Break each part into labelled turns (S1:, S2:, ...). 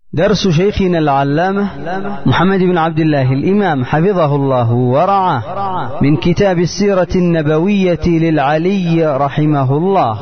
S1: درس شيخنا العلامة محمد بن عبد الله الإمام حفظه الله ورعاه من كتاب السيرة النبوية للعلي رحمه الله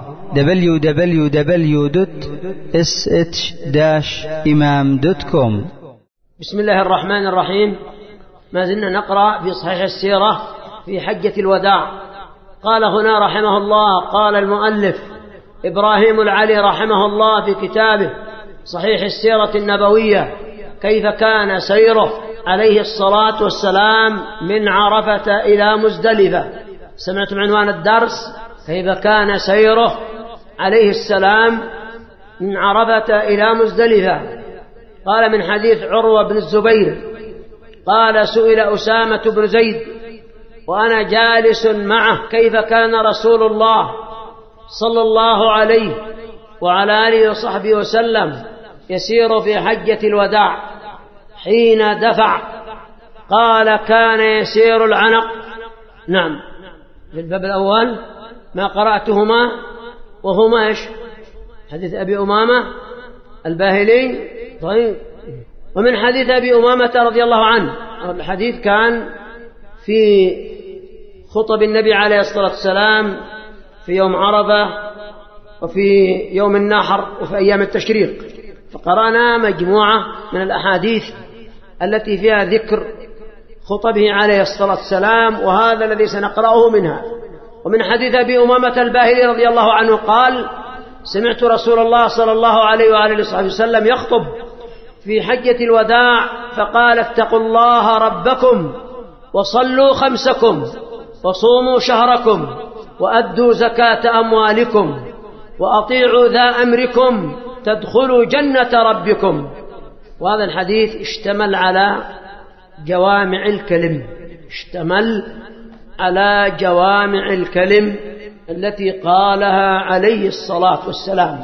S1: www.sh-imam.com.
S2: بسم الله الرحمن الرحيم. ما زلنا نقرأ في صحيح السيرة في حجة الوداع. قال هنا رحمه الله، قال المؤلف إبراهيم العلي رحمه الله في كتابه صحيح السيرة النبوية كيف كان سيره عليه الصلاة والسلام من عرفة إلى مزدلفة. سمعتم عنوان الدرس؟ كيف كان سيره عليه السلام من عرفة إلى مزدلفة. قال من حديث عروة بن الزبير قال سئل أسامة بن زيد وأنا جالس معه كيف كان رسول الله صلى الله عليه وعلى آله وصحبه وسلم يسير في حجة الوداع حين دفع. قال كان يسير العنق. نعم، في الباب الأول ما قرأتهما وهما إيش؟ حديث أبي أمامة الباهلي. طيب، ومن حديث أبي أمامة رضي الله عنه، الحديث كان في خطب النبي عليه الصلاة والسلام في يوم عرفة وفي يوم النحر وفي أيام التشريق، فقرأنا مجموعة من الأحاديث التي فيها ذكر خطبه عليه الصلاة والسلام، وهذا الذي سنقرأه منها. ومن حديث أبي أمامة الباهلي رضي الله عنه قال سمعت رسول الله صلى الله عليه وآله وسلم يخطب في حجة الوداع فقال اتقوا الله ربكم وصلوا خمسكم وصوموا شهركم وأدوا زكاة أموالكم وأطيعوا ذا أمركم تدخلوا جنة ربكم. وهذا الحديث اشتمل على جوامع الكلم، التي قالها عليه الصلاة والسلام،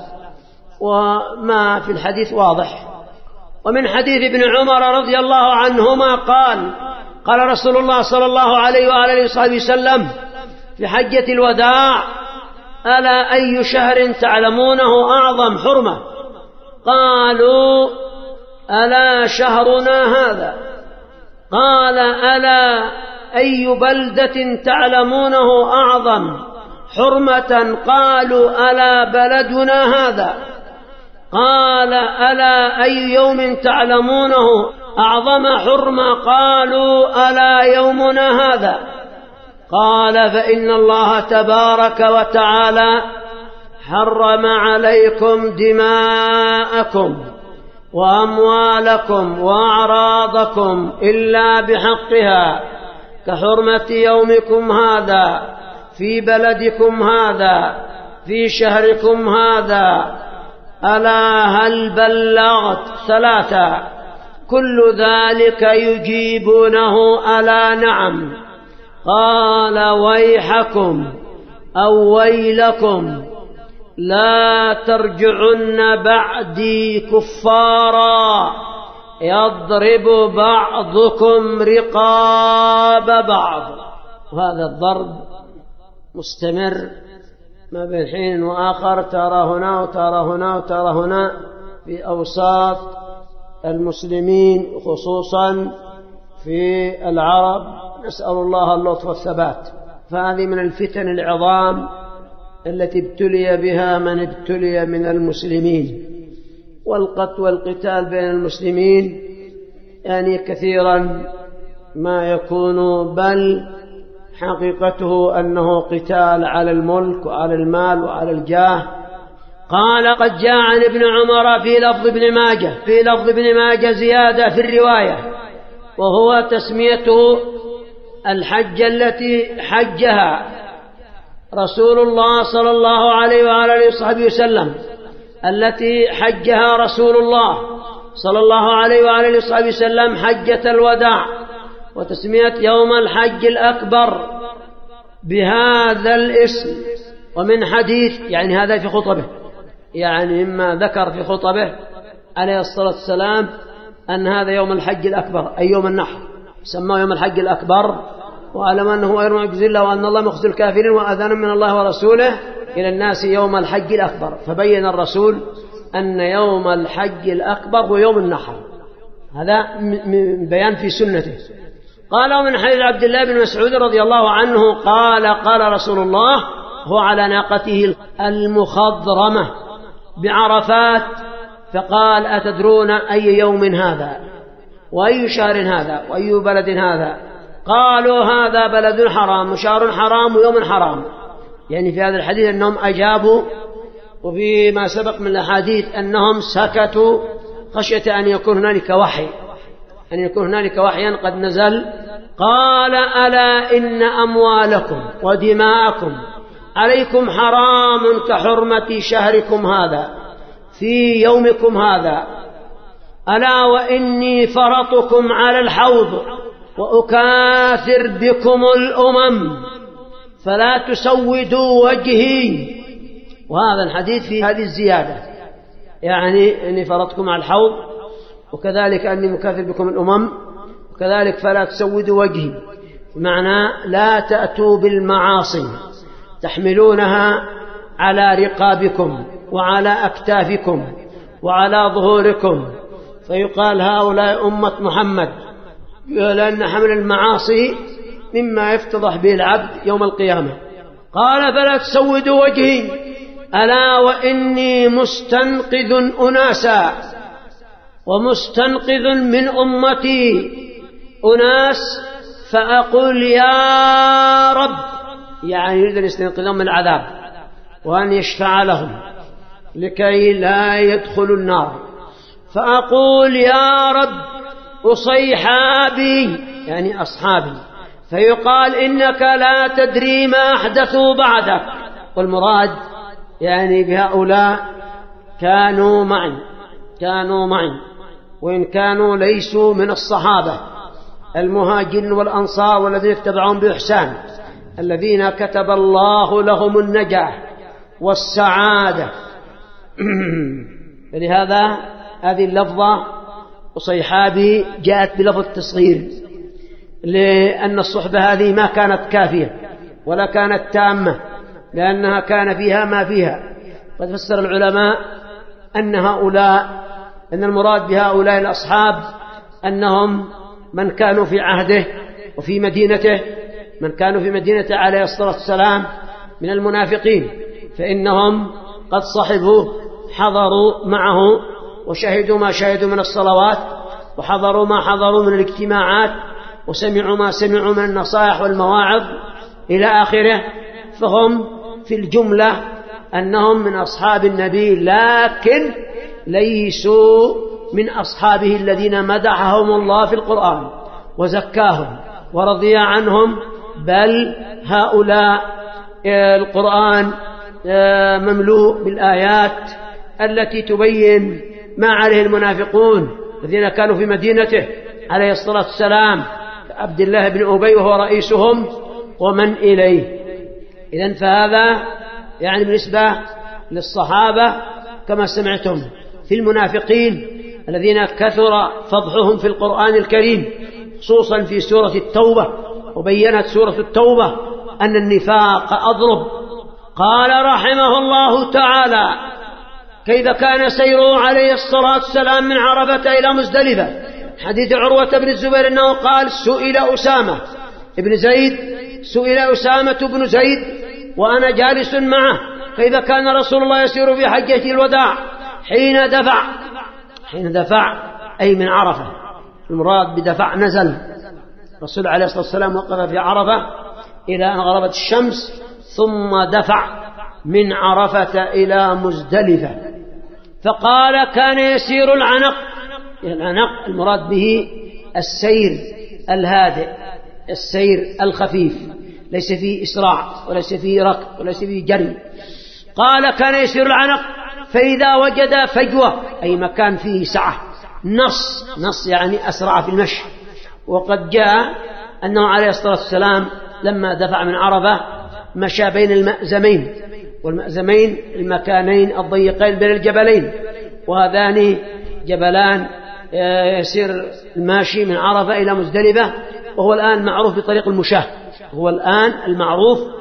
S2: وما في الحديث واضح. ومن حديث ابن عمر رضي الله عنهما قال رسول الله صلى الله عليه وآله وصحبه وسلم في حجة الوداع ألا أي شهر تعلمونه أعظم حرمة؟ قالوا ألا شهرنا هذا؟ قال ألا أي بلدة تعلمونه أعظم حرمة؟ قالوا ألا بلدنا هذا؟ قال ألا أي يوم تعلمونه أعظم حرمة؟ قالوا ألا يومنا هذا؟ قال فإن الله تبارك وتعالى حرم عليكم دماءكم وأموالكم وأعراضكم إلا بحقها كحرمة يومكم هذا في بلدكم هذا في شهركم هذا. ألا هل بلغت؟ ثلاثة. كل ذلك يجيبونه ألا نعم. قال ويحكم أو ويلكم لا ترجعن بعدي كفارا يضرب بعضكم رقاب بعض. وهذا الضرب مستمر ما بين حين وآخر، ترى هنا وترى هنا وترى هنا في أوساط المسلمين خصوصا في العرب، نسأل الله اللطف والثبات. فهذه من الفتن العظام التي ابتلي بها من ابتلي من المسلمين، والقتال بين المسلمين يعني كثيرا ما يكون، بل حقيقته أنه قتال على الملك وعلى المال وعلى الجاه. قال قد جاء عن ابن عمر في لفظ ابن ماجه زيادة في الرواية، وهو تسميته الحجة التي حجها رسول الله صلى الله عليه وآله وصحبه وسلم، التي حجها رسول الله صلى الله عليه وآله وصحبه وسلم حجة الوداع، وتسمية يوم الحج الأكبر بهذا الاسم. ومن حديث يعني هذا في خطبه، يعني مما ذكر في خطبه عليه الصلاة والسلام أن هذا يوم الحج الأكبر أي يوم النحر، سماه يوم الحج الأكبر، وأعلم أنه غير معجز الله وأن الله مخزي الكافرين وأذان من الله ورسوله إلى الناس يوم الحج الأكبر. فبين الرسول أن يوم الحج الأكبر هو يوم النحر، هذا من بيان في سنته. قال ومن حديث عبد الله بن مسعود رضي الله عنه قال قال رسول الله هو على ناقته المخضرمة بعرفات، فقال أتدرون أي يوم هذا وأي شهر هذا وأي بلد هذا؟ قالوا هذا بلد حرام وشهر حرام ويوم حرام. يعني في هذا الحديث أنهم أجابوا، وفيما سبق من الأحاديث أنهم سكتوا خشية أن يكون هنالك وحي، أن يكون هنالك وحيا قد نزل. قال ألا إن أموالكم ودماءكم عليكم حرام كحرمة شهركم هذا في يومكم هذا، ألا وإني فرطكم على الحوض وأكاثر بكم الأمم فلا تسودوا وجهي. وهذا الحديث في هذه الزيادة، يعني أني فرطكم على الحوض، وكذلك أني مكاثر بكم الأمم، وكذلك فلا تسودوا وجهي، بمعنى لا تأتوا بالمعاصي تحملونها على رقابكم وعلى أكتافكم وعلى ظهوركم، فيقال هؤلاء أمة محمد، لأن حمل المعاصي مما يفتضح به العبد يوم القيامة. قال فلا تسودوا وجهي، ألا وإني مستنقذ أناسا ومستنقذ من أمتي أناس، فأقول يا رب، يعني يريد أن يستنقذهم من العذاب وأن يشفع لهم لكي لا يدخلوا النار، فأقول يا رب أصيحابي يعني أصحابي، فيقال إنك لا تدري ما أحدثوا بعدك. والمراد يعني بهؤلاء كانوا معي وإن كانوا ليسوا من الصحابة المهاجرين والأنصار والذين اتبعهم بإحسان، الذين كتب الله لهم النجاح والسعادة. فلهذا هذه اللفظة أصيحابي جاءت بلفظ التصغير، لأن الصحبة هذه ما كانت كافية ولا كانت تامة، لأنها كان فيها ما فيها. قد فسر العلماء أن المراد بهؤلاء الأصحاب أنهم من كانوا في عهده وفي مدينته، من كانوا في مدينته عليه الصلاة والسلام من المنافقين، فإنهم قد صحبوا، حضروا معه وشهدوا ما شهدوا من الصلوات، وحضروا ما حضروا من الاجتماعات، وسمعوا ما سمعوا من النصائح والمواعظ إلى آخره. فهم في الجملة أنهم من أصحاب النبي، لكن ليسوا من أصحابه الذين مدحهم الله في القرآن وزكاهم ورضي عنهم، بل هؤلاء القرآن مملوء بالآيات التي تبين ما عليه المنافقون الذين كانوا في مدينته عليه الصلاة والسلام، عبد الله بن أبي وهو رئيسهم ومن إليه. إذن فهذا يعني بالنسبة للصحابة كما سمعتم. في المنافقين الذين كثر فضحهم في القرآن الكريم، خصوصا في سورة التوبة، وبينت سورة التوبة أن النفاق أضرب. قال رحمه الله تعالى كيف كان سيره عليه الصلاة والسلام من عرفة إلى مزدلفة. حديث عروة بن الزبير أنه قال سئل أسامة بن زيد وأنا جالس معه كيف كان رسول الله يسير في حجة الوداع حين دفع أي من عرفة، المراد بدفع نزل. الرسول عليه الصلاة والسلام وقف في عرفة إلى أن غربت الشمس، ثم دفع من عرفة إلى مزدلفة. فقال كان يسير العنق المراد به السير الهادئ، السير الخفيف، ليس فيه إسراع وليس فيه ركض وليس فيه جري. قال كان يسير العنق فإذا وجد فجوة أي مكان فيه سعة، نص يعني أسرع في المشي. وقد جاء أنه عليه الصلاة والسلام لما دفع من عرفة مشى بين المأزمين، والمأزمين المكانين الضيقين بين الجبلين، وهذان جبلان يسير الماشي من عرفة إلى مزدلفة، وهو الآن معروف بطريق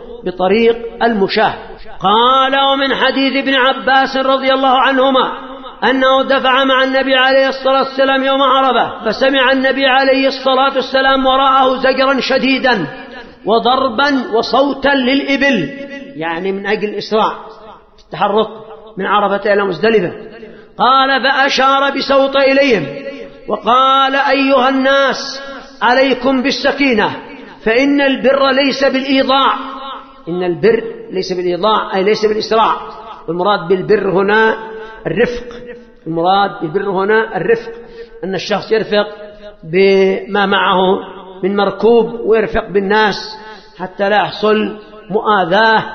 S2: المشاة. قال ومن حديث ابن عباس رضي الله عنهما أنه دفع مع النبي عليه الصلاة والسلام يوم عرفة، فسمع النبي عليه الصلاة والسلام وراءه زجرا شديدا وضربا وصوتا للإبل، يعني من أجل الإسراع التحرك من عرفة إلى مزدلفة. قال فأشار بصوت إليهم وقال أيها الناس عليكم بالسكينة، فإن البر ليس بالإيضاع. إن البر ليس بالإيضاع أي ليس بالإسراع، والمراد بالبر هنا الرفق. المراد بالبر هنا الرفق، أن الشخص يرفق بما معه من مركوب ويرفق بالناس حتى لا يحصل مؤاذاة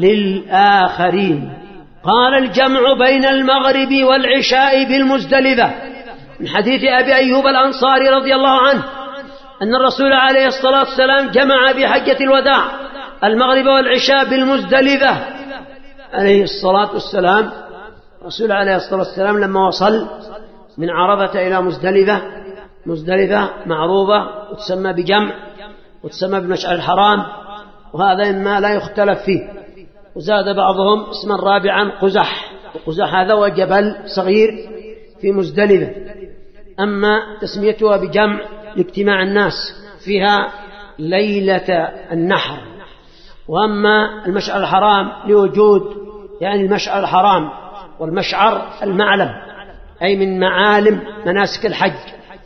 S2: للآخرين. قال الجمع بين المغرب والعشاء بالمزدلفة، من حديث أبي أيوب الأنصاري رضي الله عنه أن الرسول عليه الصلاة والسلام جمع بحجة الوداع المغرب والعشاء بالمزدلفة عليه الصلاة والسلام. الرسول عليه الصلاة والسلام لما وصل من عرفة إلى مزدلفة معروفة وتسمى بجمع وتسمى بمشعر الحرام، وهذا مما لا يختلف فيه. وزاد بعضهم اسما رابعا قزح، وقزح هذا هو جبل صغير في مزدلفة. أما تسميتها بجمع لاجتماع الناس فيها ليلة النحر. وأما المشعر الحرام لوجود يعني المشعر الحرام، والمشعر المعلم أي من معالم مناسك الحج.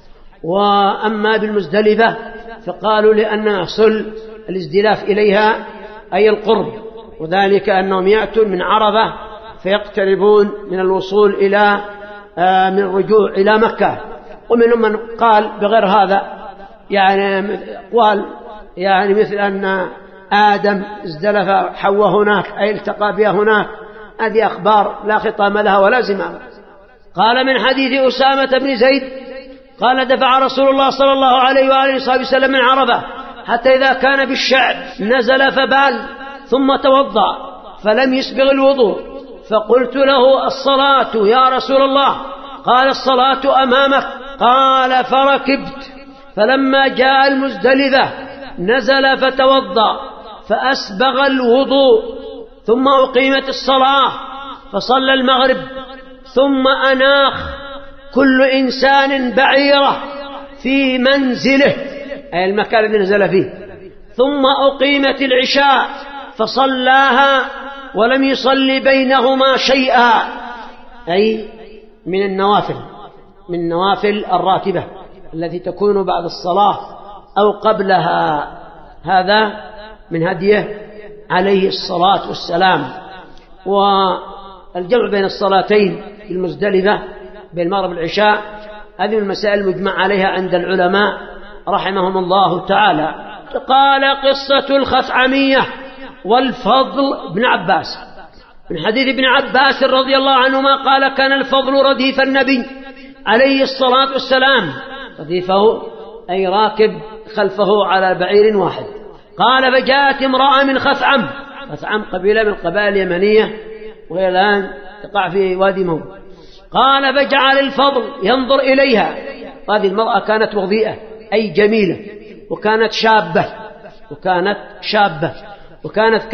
S2: وأما بالمزدلفة فقالوا لأن يحصل الازدلاف إليها أي القرب، وذلك أنهم يأتون من عرفة فيقتربون من الوصول إلى من الرجوع إلى مكة. ومنهم من قال بغير هذا، يعني قال يعني مثل أن آدم ازدلف حواء هناك أي التقى بها هناك، هذه أخبار لا خطام لها ولا زمام. قال من حديث أسامة بن زيد قال دفع رسول الله صلى الله عليه وآله وسلم من عرفة حتى إذا كان بالشعب نزل فبال ثم توضأ فلم يسبغ الوضوء، فقلت له الصلاة يا رسول الله؟ قال الصلاة أمامك. قال فركبت، فلما جاء المزدلفة نزل فتوضأ فأسبغ الوضوء، ثم أقيمت الصلاة فصلى المغرب، ثم أناخ كل إنسان بعيره في منزله أي المكان الذي نزل فيه، ثم أقيمت العشاء فصلاها ولم يصلي بينهما شيئا، أي من النوافل الراتبة التي تكون بعد الصلاة أو قبلها. هذا من هديه عليه الصلاة والسلام. والجمع بين الصلاتين في المزدلفة بين المغرب والعشاء هذه المسائل المجمع عليها عند العلماء رحمهم الله تعالى. قال قصة الخثعمية والفضل بن عباس، من حديث ابن عباس رضي الله عنهما قال كان الفضل رديف النبي عليه الصلاة والسلام، رديفه أي راكب خلفه على بعير واحد. قال فجاءت امرأة من خثعم قبيلة من القبائل اليمنية وهي الآن تقع في وادي موت. قال فجعل الفضل ينظر إليها. هذه المرأة كانت وضيئة أي جميلة، وكانت شابة وكانت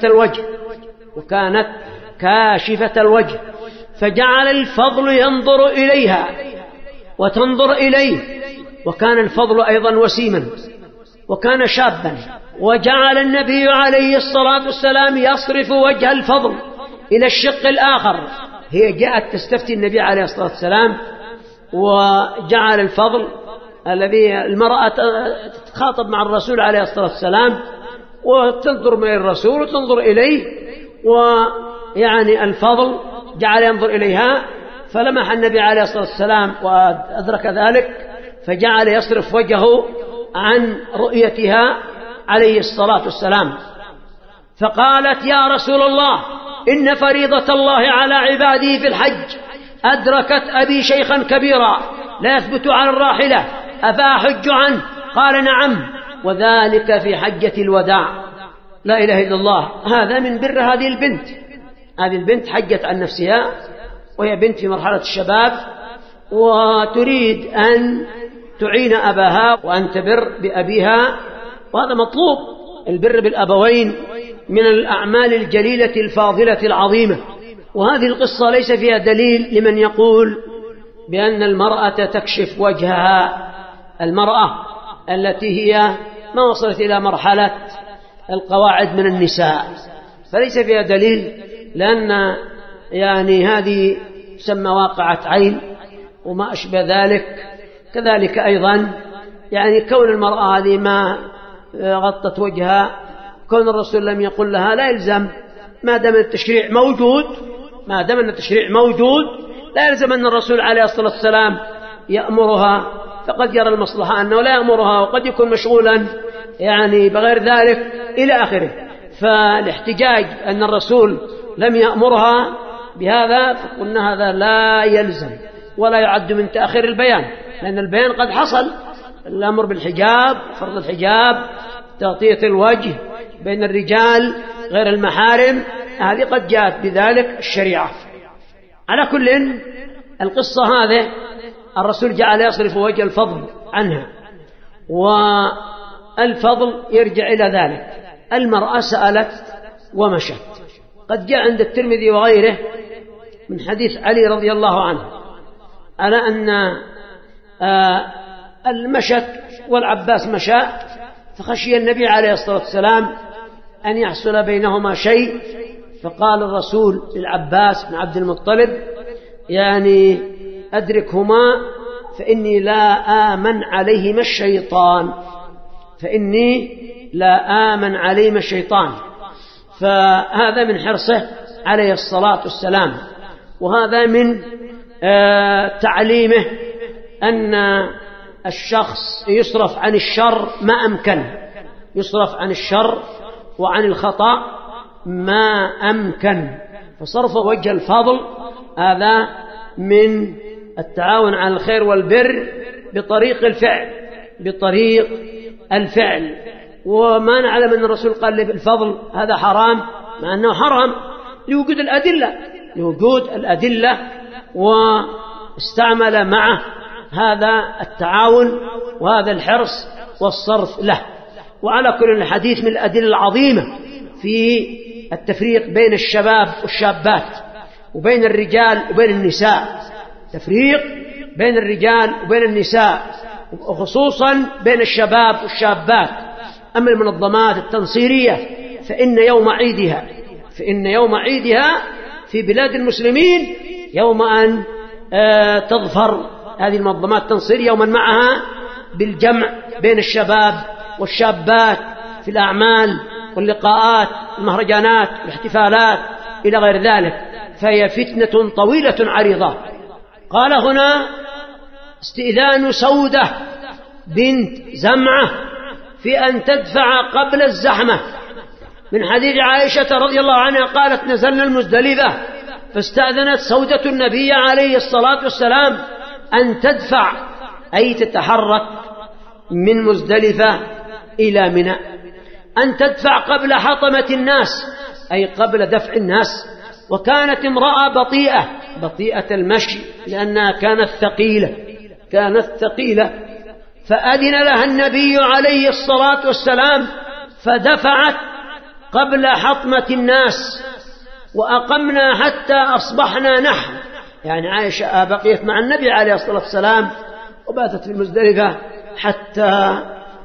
S2: كاشفة الوجه، فجعل الفضل ينظر إليها وتنظر إليه، وكان الفضل أيضا وسيما وكان شابا. وجعل النبي عليه الصلاة والسلام يصرف وجه الفضل إلى الشق الآخر. هي جاءت تستفتي النبي عليه الصلاة والسلام، وجعل الفضل الذي المرأة تتخاطب مع الرسول عليه الصلاة والسلام وتنظر من الرسول وتنظر إليه، ويعني الفضل جعل ينظر إليها، فلمح النبي عليه الصلاة والسلام وأدرك ذلك فجعل يصرف وجهه عن رؤيتها عليه الصلاة والسلام. فقالت يا رسول الله إن فريضة الله على عباده في الحج أدركت أبي شيخا كبيرا لا يثبت على الراحلة أفأحج عنه؟ قال نعم، وذلك في حجة الوداع. لا إله إلا الله. هذا من بر هذه البنت حجت عن نفسها وهي بنت في مرحلة الشباب وتريد أن تعين أباها وأن تبر بأبيها، وهذا مطلوب. البر بالأبوين من الأعمال الجليلة الفاضلة العظيمة، وهذه القصة ليس فيها دليل لمن يقول بأن المرأة تكشف وجهها، المرأة التي هي ما وصلت إلى مرحلة القواعد من النساء، فليس فيها دليل، لأن يعني هذه تسمى واقعة عين وما أشبه ذلك. كذلك أيضا يعني كون المرأة هذه ما غطت وجهها، كون الرسول لم يقل لها لا يلزم، ما دام التشريع موجود لا يلزم أن الرسول عليه الصلاة والسلام يأمرها، فقد يرى المصلحة أنه لا يأمرها، وقد يكون مشغولا يعني بغير ذلك إلى آخره. فالاحتجاج أن الرسول لم يأمرها بهذا فقلنا هذا لا يلزم ولا يعد من تأخير البيان، لأن البيان قد حصل. الأمر بالحجاب، فرض الحجاب، تغطية الوجه بين الرجال غير المحارم، هذه قد جاءت بذلك الشريعة. على كل القصة هذه الرسول جعل يصرف وجه الفضل عنها، والفضل يرجع إلى ذلك. المرأة سألت ومشت. قد جاء عند الترمذي وغيره من حديث علي رضي الله عنه على أن المشت والعباس مشى، فخشي النبي عليه الصلاة والسلام أن يحصل بينهما شيء، فقال الرسول للعباس بن عبد المطلب يعني أدركهما فإني لا آمن عليهما الشيطان، فهذا من حرصه عليه الصلاة والسلام، وهذا من تعليمه أن الشخص يصرف عن الشر ما أمكن، يصرف عن الشر وعن الخطأ ما أمكن. فصرف وجه الفضل هذا من التعاون على الخير والبر بطريق الفعل. وما نعلم أن الرسول قال لي بالفضل هذا حرام، مع أنه حرام لوجود الأدلة واستعمل معه هذا التعاون وهذا الحرص والصرف له. وعلى كل الحديث من الأدلة العظيمة في التفريق بين الشباب والشابات وبين الرجال وبين النساء، تفريق بين الرجال وبين النساء، وخصوصا بين الشباب والشابات. أما المنظمات التنصيرية فإن يوم عيدها في بلاد المسلمين يوم أن تظفر هذه المنظمات التنصيرية، يوما معها بالجمع بين الشباب والشابات في الأعمال واللقاءات المهرجانات والاحتفالات إلى غير ذلك، فهي فتنة طويلة عريضة. قال هنا استئذان سودة بنت زمعة في أن تدفع قبل الزحمة، من حديث عائشة رضي الله عنها قالت نزلنا المزدلفة فاستأذنت سودة النبي عليه الصلاة والسلام أن تدفع، أي تتحرك من مزدلفة إلى منى، أن تدفع قبل حطمة الناس، أي قبل دفع الناس. وكانت امرأة بطيئة المشي لأنها كانت ثقيلة، فأذن لها النبي عليه الصلاة والسلام فدفعت قبل حطمة الناس، وأقمنا حتى أصبحنا نحن، يعني عائشة بقيت مع النبي عليه الصلاة والسلام وباتت في المزدلفة حتى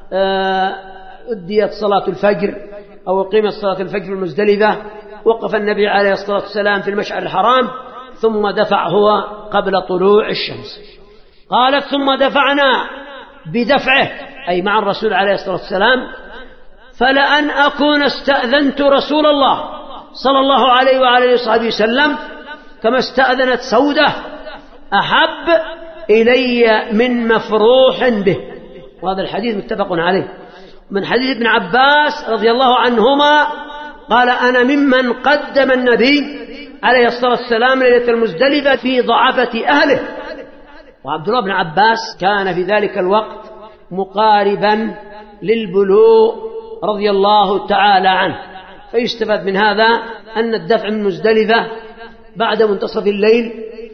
S2: أديت صلاة الفجر أو قيمت صلاة الفجر في المزدلفة. وقف النبي عليه الصلاة والسلام في المشعر الحرام ثم دفع هو قبل طلوع الشمس. قالت ثم دفعنا بدفعه، أي مع الرسول عليه الصلاة والسلام، فلأن أكون استأذنت رسول الله صلى الله عليه وعلى وصحبه وسلم كما استأذنت سودة أحب إلي من مفروح به. وهذا الحديث متفق عليه. من حديث ابن عباس رضي الله عنهما قال أنا ممن قدم النبي عليه الصلاة والسلام ليلة المزدلفة في ضعفة أهله. وعبد الله بن عباس كان في ذلك الوقت مقاربا للبلوغ رضي الله تعالى عنه، فيستفاد من هذا أن الدفع من مزدلفة بعد منتصف الليل،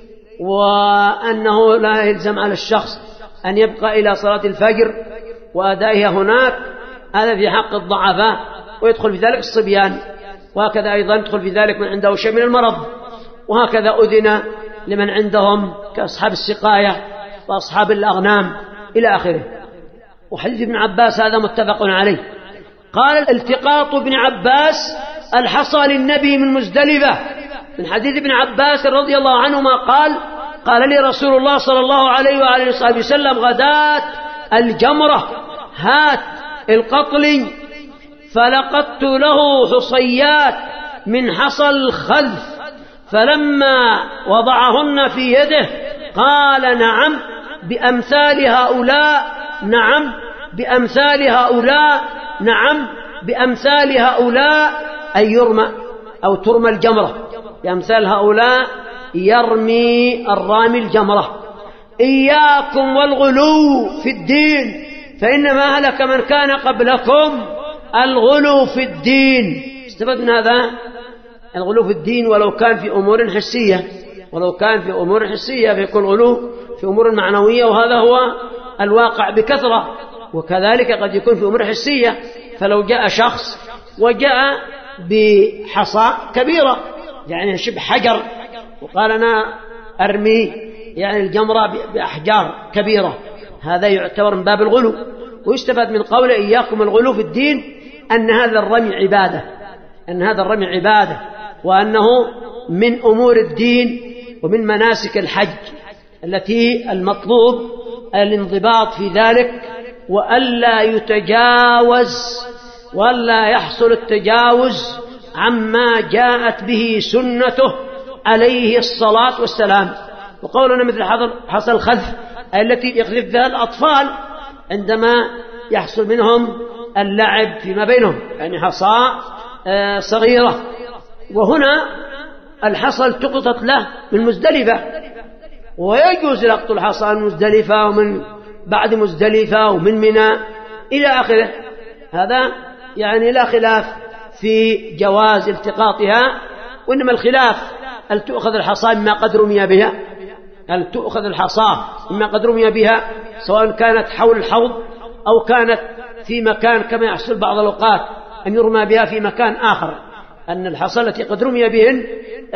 S2: وأنه لا يلزم على الشخص أن يبقى إلى صلاة الفجر وأدائها هناك، هذا في حق الضعفاء، ويدخل في ذلك الصبيان، وهكذا أيضا يدخل في ذلك من عنده شيء من المرض. وهكذا أذن لمن عندهم كأصحاب السقاية وأصحاب الأغنام إلى آخره. وحديث ابن عباس هذا متفق عليه. قال التقاط ابن عباس الحصى للنبي من مزدلفة، من حديث ابن عباس رضي الله عنهما قال لي رسول الله صلى الله عليه وآله وصحبه وسلم غداة الجمرة هات القطل، فلقدت له حصيات من حصى الخذف، فلما وضعهن في يده قال نعم بأمثال هؤلاء، نعم بأمثال هؤلاء، نعم بأمثال هؤلاء، أي يرمى أو ترمى الجمرة بأمثال هؤلاء، يرمي الرامي الجمرة. إياكم والغلو في الدين فإنما أهلك من كان قبلكم الغلو في الدين. استفدنا من هذا الغلو في الدين ولو كان في أمور حسية، ولو كان في أمور حسية فيكون غلو في أمور معنوية، وهذا هو الواقع بكثرة. وكذلك قد يكون في أمور حسية، فلو جاء شخص وجاء بحصى كبيرة يعني شبه حجر وقال أنا أرمي يعني الجمرة بأحجار كبيرة، هذا يعتبر من باب الغلو. ويستفاد من قول إياكم الغلو في الدين أن هذا الرمي عبادة، أن هذا الرمي عبادة، وأنه من أمور الدين ومن مناسك الحج التي المطلوب الانضباط في ذلك، وألا يتجاوز ولا يحصل التجاوز عما جاءت به سنته عليه الصلاة والسلام. وقولنا مثل حصى الخذف التي يخذف بها الأطفال عندما يحصل منهم اللعب فيما بينهم، يعني حصى صغيرة. وهنا الحصى التقطت له من مزدلفة، ويجوز لقط الحصى من مزدلفة ومن بعد مزدلفة ومن منى إلى آخره، هذا يعني لا خلاف في جواز التقاطها. وإنما الخلاف هل تؤخذ الحصى مما قد رمي بها، هل تؤخذ الحصى مما قد رمي بها سواء كانت حول الحوض أو كانت في مكان كما يحصل بعض الأوقات أن يرمى بها في مكان آخر، أن الحصى التي قد رمي بهن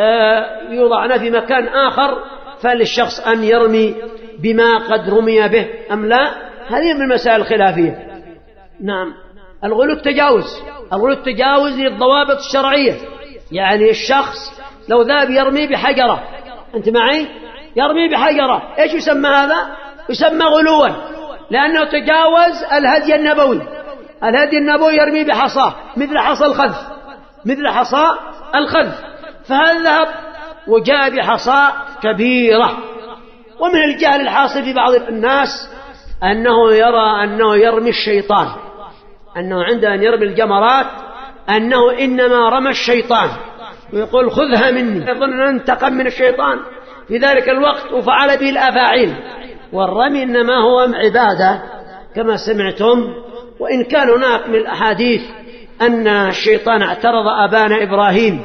S2: يوضعن في مكان آخر، فللشخص أن يرمي بما قد رمي به أم لا، هذه من المسائل الخلافية. نعم. الغلو التجاوز، الغلو التجاوز للضوابط الشرعية، يعني الشخص لو ذهب يرمي بحجرة، أنت معي، يرمي بحجرة، إيش يسمى هذا؟ يسمى غلوا، لأنه تجاوز الهدي النبوي. الهدي النبوي يرمي بحصاه مثل حصى الخذف، مثل حصى الخذف، فهذا ذهب وجاء بحصى كبيرة. ومن الجهل الحاصل في بعض الناس أنه يرى أنه يرمي الشيطان، أنه عندما يرمي الجمرات أنه إنما رمى الشيطان، ويقول خذها مني، يظن أن انتقم من الشيطان في ذلك الوقت وفعل به الأفاعيل. والرمي إنما هو عبادة كما سمعتم. وإن كان هناك من الأحاديث أن الشيطان اعترض أبانا إبراهيم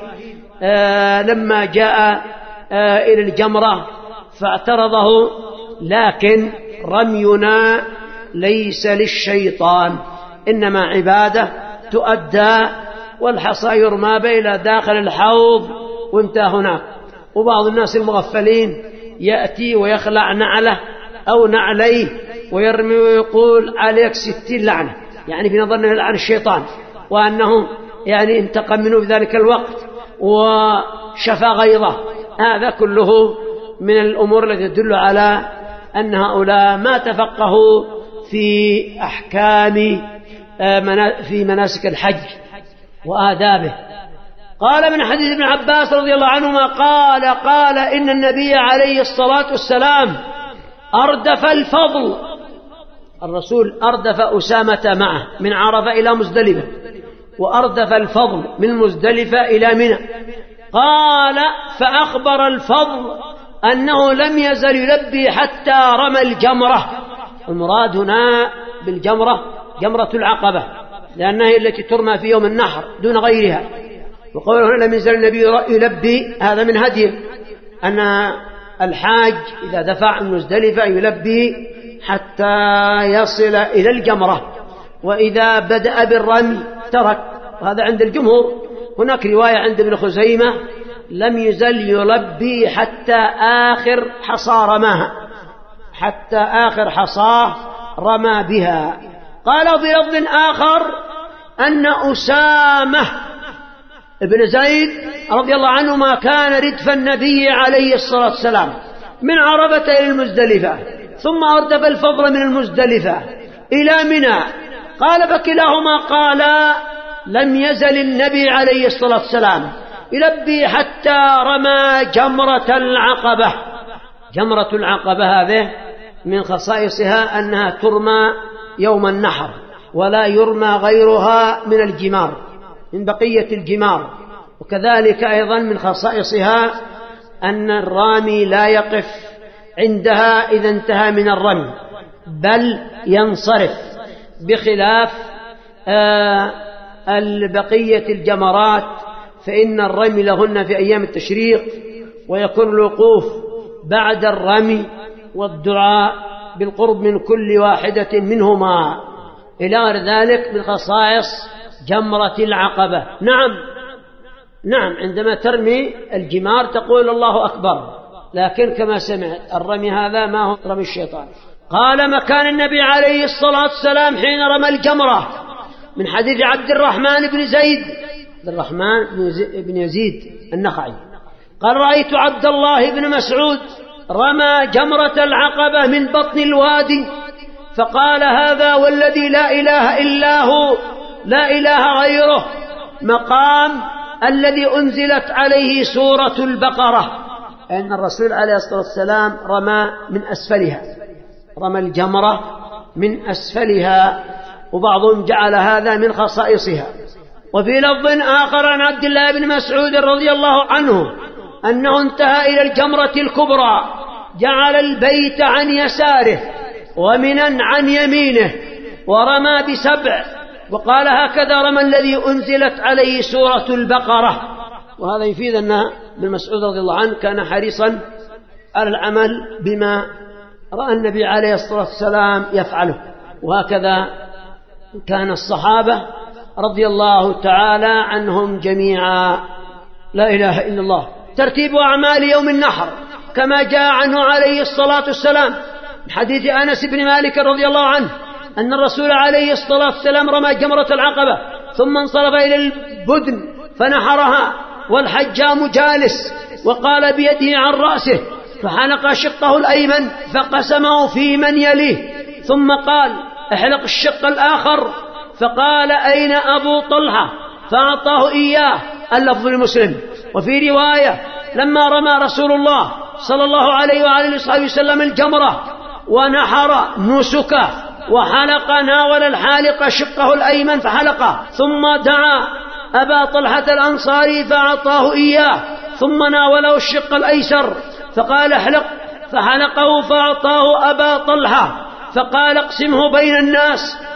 S2: لما جاء إلى الجمرة فاعترضه، لكن رمينا ليس للشيطان، إنما عبادة تؤدى، والحصى يرمى إلى داخل الحوض وانتهى هناك. وبعض الناس المغفلين يأتي ويخلع نعله أو نعليه ويرمي ويقول عليك 60 لعنة، يعني في نظرنا يلعن الشيطان، وأنه يعني انتقم منه في ذلك الوقت وشفى غيظه. هذا كله من الأمور التي تدل على أن هؤلاء ما تفقهوا في أحكام في مناسك الحج وآدابه. قال من حديث ابن عباس رضي الله عنهما قال إن النبي عليه الصلاة والسلام أردف الفضل، الرسول أردف أسامة معه من عرفة إلى مزدلفة، وأردف الفضل من مزدلفة إلى منى. قال فأخبر الفضل أنه لم يزل يلبي حتى رمى الجمرة. المراد هنا بالجمرة جمرة العقبة، لأنها هي التي ترمى في يوم النحر دون غيرها. وقوله هنا لم يزل النبي يلبي، هذا من هديه أن الحاج إذا دفع من مزدلفة يلبي حتى يصل إلى الجمرة، وإذا بدأ بالرمي ترك، وهذا عند الجمهور. هناك رواية عند ابن خزيمة لم يزل يلبي حتى آخر حصى رماها، حتى آخر حصاه رمى بها. قال بلفظ آخر أن أسامة ابن زيد رضي الله عنهما كان ردف النبي عليه الصلاة والسلام من عرفة إلى المزدلفة، ثم أردف الفضل من المزدلفة إلى منى. قال فكلاهما قال لم يزل النبي عليه الصلاة والسلام يلبي حتى رمى جمرة العقبة. جمرة العقبة هذه من خصائصها أنها ترمى يوم النحر، ولا يرمى غيرها من الجمار، من بقية الجمار. وكذلك أيضا من خصائصها أن الرامي لا يقف عندها إذا انتهى من الرمي، بل ينصرف، بخلاف بقية الجمرات فإن الرمي لهن في أيام التشريق، ويكون الوقوف بعد الرمي والدعاء بالقرب من كل واحدة منهما إلى غير ذلك من خصائص جمرة العقبة. نعم عندما ترمي الجمار تقول الله أكبر، لكن كما سمعت الرمي هذا ما هو رمي الشيطان. قال مكان النبي عليه الصلاة والسلام حين رمى الجمرة من حديث عبد الرحمن بن يزيد النخعي قال رأيت عبد الله بن مسعود رمى جمرة العقبة من بطن الوادي، فقال هذا والذي لا إله إلا هو لا إله غيره مقام الذي أنزلت عليه سورة البقرة. أن الرسول عليه الصلاة والسلام رمى من أسفلها، رمى الجمرة من أسفلها، وبعضهم جعل هذا من خصائصها. وفي لفظ آخر عن عبد الله بن مسعود رضي الله عنه أنه انتهى إلى الجمرة الكبرى، جعل البيت عن يساره ومنا عن يمينه، ورمى ب7، وقال هكذا رمى الذي أنزلت عليه سورة البقرة. وهذا يفيد أن ابن مسعود رضي الله عنه كان حريصا على العمل بما رأى النبي عليه الصلاة والسلام يفعله، وهكذا كان الصحابة رضي الله تعالى عنهم جميعا. لا إله إلا الله. ترتيب أعمال يوم النحر كما جاء عنه عليه الصلاة والسلام من حديث أنس بن مالك رضي الله عنه أن الرسول عليه الصلاة والسلام رمى جمرة العقبة ثم انصرف إلى البدن فنحرها والحجام جالس، وقال بيده عن رأسه فحلق شقه الأيمن فقسمه في من يليه، ثم قال احلق الشق الآخر، فقال أين أبو طلحة فأعطاه إياه. اللفظ المسلم. وفي رواية لما رمى رسول الله صلى الله عليه وآله وسلم الجمرة ونحر نسكه وحلق ناول الحالق شقه الأيمن فحلقه، ثم دعا أبا طلحة الأنصاري فأعطاه إياه، ثم ناوله الشق الأيسر فقال احلق، فحلقه فأعطاه أبا طلحة فقال اقسمه بين الناس.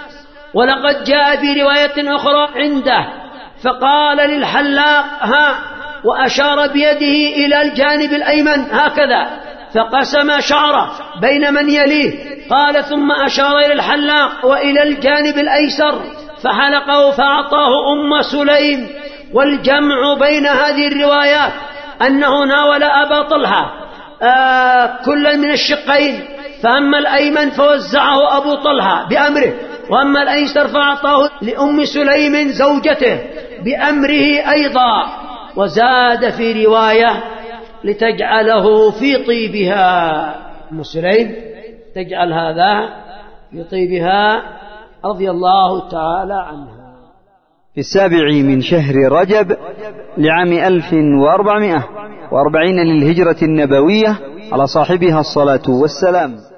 S2: ولقد جاء في رواية أخرى عنده فقال للحلاق ها، وأشار بيده إلى الجانب الأيمن هكذا فقسم شعره بين من يليه، قال ثم أشار إلى الحلاق وإلى الجانب الأيسر فحلقه فأعطاه أم سليم. والجمع بين هذه الروايات أنه ناول أبا طلحة كل من الشقين، فأما الأيمن فوزعه أبو طلحة بأمره، وأما الأيسر فأعطاه لأم سليم زوجته بأمره أيضا. وزاد في رواية لتجعله في طيبها، أم سليم تجعل هذا في طيبها رضي الله تعالى عنها.
S1: في 7 من شهر رجب لعام 1440 للهجرة النبوية على صاحبها الصلاة والسلام.